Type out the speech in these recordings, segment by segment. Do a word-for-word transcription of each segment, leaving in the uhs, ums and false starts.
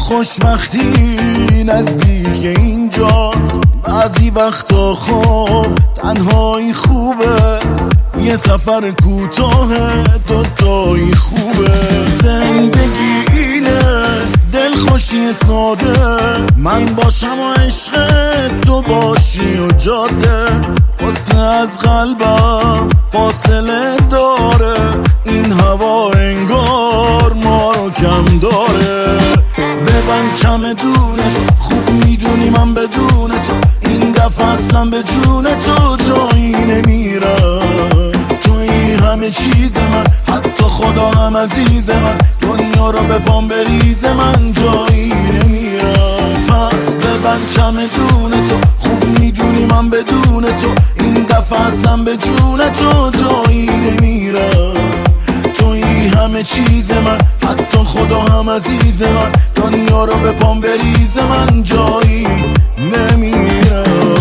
خوشبختی نزدیک اینجاست. بعضی وقتا خب تنهایی خوبه، یه سفر کوتاه دوتایی خوبه. زندگی اینه دلخوشی ساده، من باشم و عشق تو باشی و جاده. قصه از قلبم فاصله داره، این هوا انگار ما رو کم داره. ببند چمدون تو، خوب میدونی من بدون تو این دفعه اصلا به جون تو جایی نمیرم. توی همه چیز من، حتی خدا هم عزیز من، دنیا رو به پام بریزه من جایی نمیرم. پس ببند چمدون تو، خوب میدونی من بدون تو این دفعه اصلا به جون تو جایی نمیرم. توی همه چیز من، حتی خدا هم عزیز من، دنیا رو به پام بریزه من جایی نمیرم.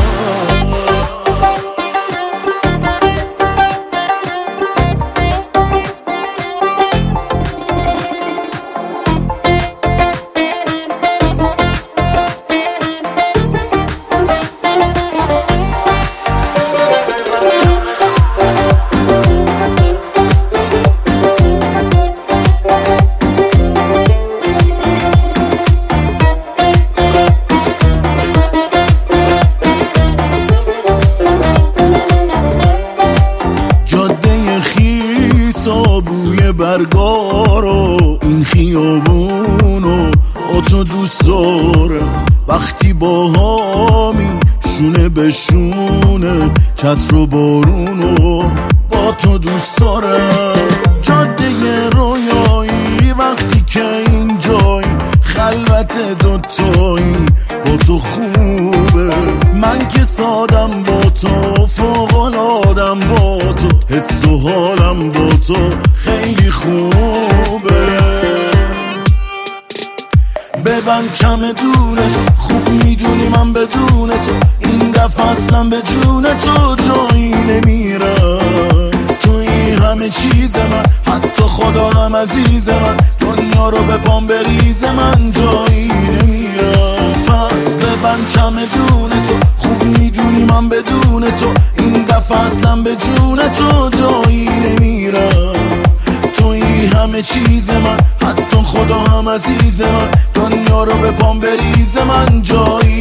بوی برگارو این خیابونو با تو دوست دارم. وقتی با هامی شونه به شونه، چتر و بارونو با تو دوست دارم. جاده رویایی وقتی که اینجایی، خلوت دوتایی با تو خوبه. من که سادم با تو، فوق‌العاده‌ام با تو، حس و حالم با تو خیلی خوبه. ببند چمدون تو، خوب میدونی من بدون تو این دفعه اصلا به جون تو جایی نمیرم. توی همه چیز من، حتی خدا هم عزیز من، دنیا رو به پام بریزه من جایی نمیرم. پس ببند چمدون تو، خوب میدونی من بدون تو این دفعه اصلا به جون تو جایی نمیرم. توی همه چیز من، حتی خدا هم عزیز من، دنیا رو به پام بریزه من جایی